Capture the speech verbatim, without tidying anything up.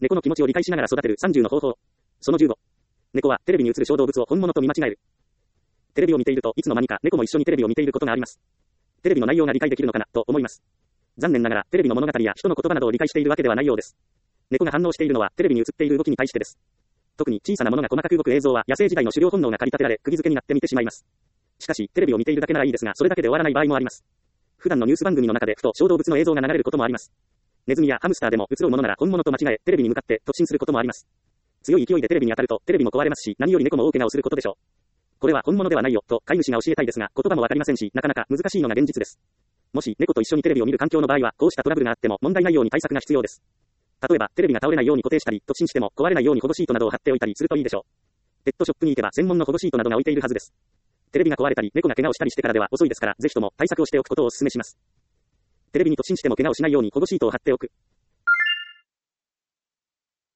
猫の気持ちを理解しながら育てるさんじゅうの方法。そのじゅうご。猫はテレビに映る小動物を本物と見間違える。テレビを見ているといつの間にか猫も一緒にテレビを見ていることがあります。テレビの内容が理解できるのかなと思います。残念ながらテレビの物語や人の言葉などを理解しているわけではないようです。猫が反応しているのはテレビに映っている動きに対してです。特に小さなものが細かく動く映像は野生時代の狩猟本能が駆り立てられ釘付けになって見てしまいます。しかしテレビを見ているだけならいいですがそれだけで終わらない場合もあります。普段のニュース番組の中でふと小動物の映像が流れることもあります。ネズミやハムスターでも映ろうものなら本物と間違えテレビに向かって突進することもあります。強い勢いでテレビに当たるとテレビも壊れますし何より猫も大怪我をすることでしょう。これは本物ではないよと飼い主が教えたいですが言葉もわかりませんしなかなか難しいのが現実です。もし猫と一緒にテレビを見る環境の場合はこうしたトラブルがあっても問題ないように対策が必要です。例えばテレビが倒れないように固定したり突進しても壊れないように保護シートなどを貼っておいたりするといいでしょう。ペットショップに行けば専門の保護シートなどが置いているはずです。テレビが壊れたり猫が怪我をしたりしてからでは遅いですからぜひとも対策をしておくことをお勧めします。テレビに突進しても怪我をしないように保護シートを貼っておく。